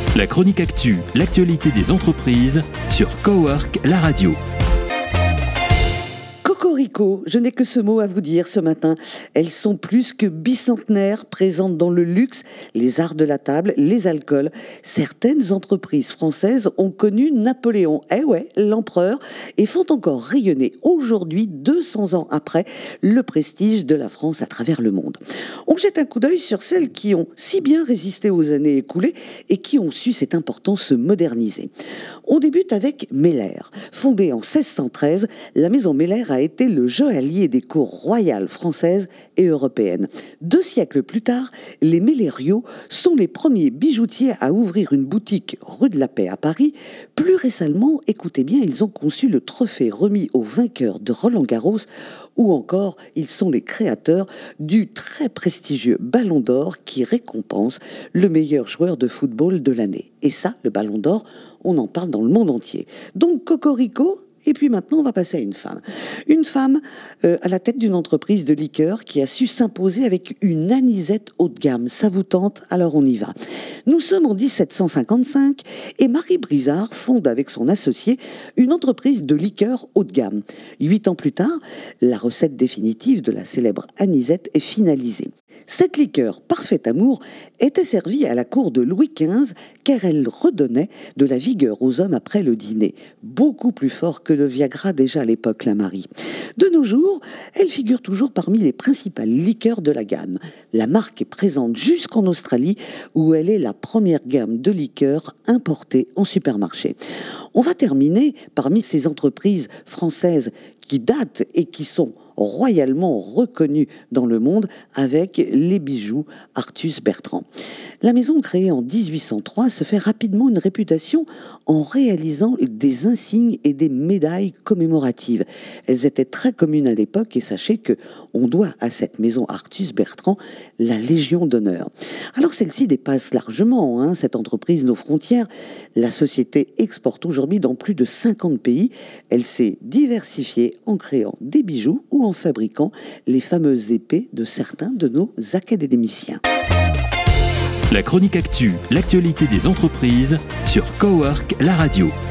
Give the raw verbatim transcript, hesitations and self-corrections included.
La chronique actu, l'actualité des entreprises sur Cowork, la radio. Cocorico, je n'ai que ce mot à vous dire ce matin. Elles sont plus que bicentenaires, présentes dans le luxe, les arts de la table, les alcools. Certaines entreprises françaises ont connu Napoléon, eh ouais, l'empereur, et font encore rayonner aujourd'hui, deux cents ans après, le prestige de la France à travers le monde. On jette un coup d'œil sur celles qui ont si bien résisté aux années écoulées et qui ont su, c'est important, se moderniser. On débute avec Meller. Fondée en seize cent treize, la maison Meller a été le joaillier des cours royales françaises et européennes. Deux siècles plus tard, les Melleriaux sont les premiers bijoutiers à ouvrir une boutique rue de la Paix à Paris. Plus récemment, écoutez bien, ils ont conçu le trophée remis au vainqueur de Roland-Garros, ou encore, ils sont les créateurs du très prestigieux Ballon d'Or qui récompense le meilleur joueur de football de l'année. Et ça, le Ballon d'Or, on en parle dans le monde entier. Donc, Cocorico. Et puis maintenant, on va passer à une femme. Une femme euh, à la tête d'une entreprise de liqueurs qui a su s'imposer avec une anisette haut de gamme. Ça vous tente? Alors on y va. Nous sommes en dix-sept cent cinquante-cinq et Marie Brizard fonde avec son associé une entreprise de liqueurs haut de gamme. Huit ans plus tard, la recette définitive de la célèbre anisette est finalisée. Cette liqueur, parfait amour, était servie à la cour de Louis quinze car elle redonnait de la vigueur aux hommes après le dîner. Beaucoup plus fort que le Viagra déjà à l'époque, la Marie. De nos jours, elle figure toujours parmi les principales liqueurs de la gamme. La marque est présente jusqu'en Australie où elle est la première gamme de liqueurs importée en supermarché. On va terminer parmi ces entreprises françaises qui datent et qui sont royalement reconnus dans le monde avec les bijoux Artus Bertrand. La maison créée en dix-huit cent trois se fait rapidement une réputation en réalisant des insignes et des médailles commémoratives. Elles étaient très communes à l'époque et sachez que on doit à cette maison Artus Bertrand la Légion d'honneur. Alors celle-ci dépasse largement hein, cette entreprise nos frontières. La société exporte aujourd'hui dans plus de cinquante pays. Elle s'est diversifiée en créant des bijoux ou en fabriquant les fameuses épées de certains de nos académiciens. La chronique actu, l'actualité des entreprises sur Cowork, la radio.